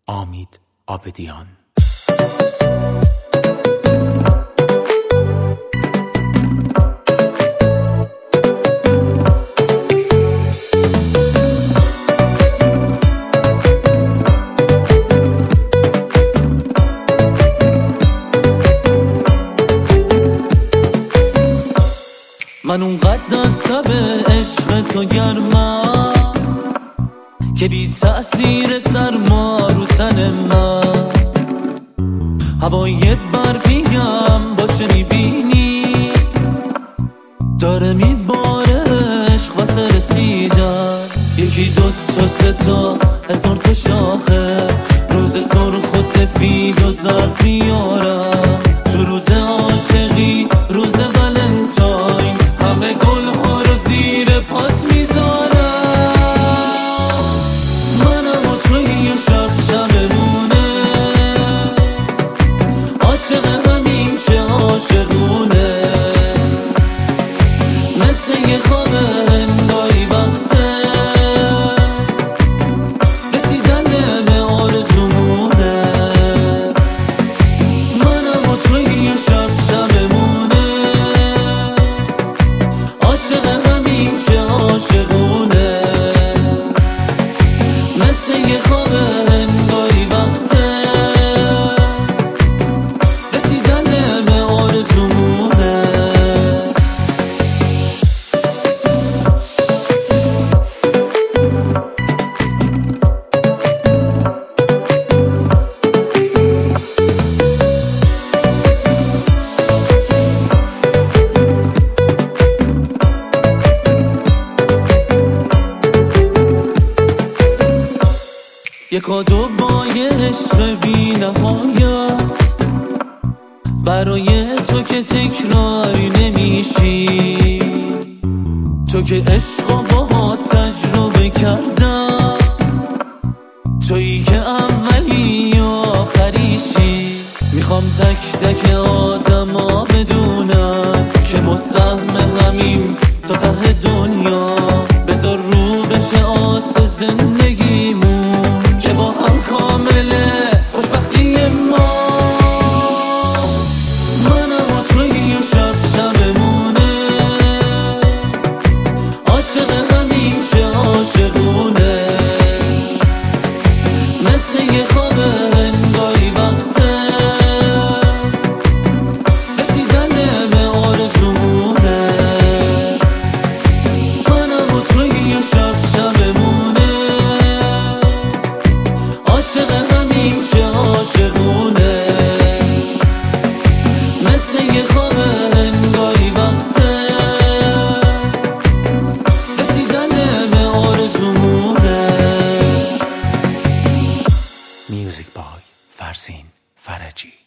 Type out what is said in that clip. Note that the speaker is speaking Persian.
امید عابدیان. من اونقدر از تب عشق تو گرمم که بی تأثیر سرما رو تن من، هوای برفیم باشه میبینی داره میباره عشق واسه رسیدن. یکی دو تا سه تا هزار تا شاخه، روز سرخ و سفید و زرد میارم، تو روز عاشقی روز ولنتاین همه گل ها رو زیر پات میذارم. منم و توی و شب شبمونه، عاشق همین که عاشقونه، مثل یه خواب هنگایی وقته رسیدن به آرزومونه. منم و توی و شب شبمونه، عاشق همین که عاشقونه، مثل یه خواب هنگایی وقته رسیدن به آرزومونه. یه کادو با یه عشق بی نهایت برای تو که تکراری نمیشی، تو که عشقا با تجربه کردم، تویی که اولی و آخریشی. میخوام تک تک آدما بدونم که مسهم همین تا ته دنیا، بذار رو بشه آس زندگیمون که با هم کامله خوشبختی ما. منم و توی و شب شبمونه، عاشق همین که عاشقونه، مثل یه خواب هنگایی وقته رسیدن به آرزومونه. منم و توی و شب شبمونه، عاشق همین که عاشقونه، مثل یه خواب هنگایی وقته رسیدن به آرزومونه. میوزیک بای فرزین فرجی.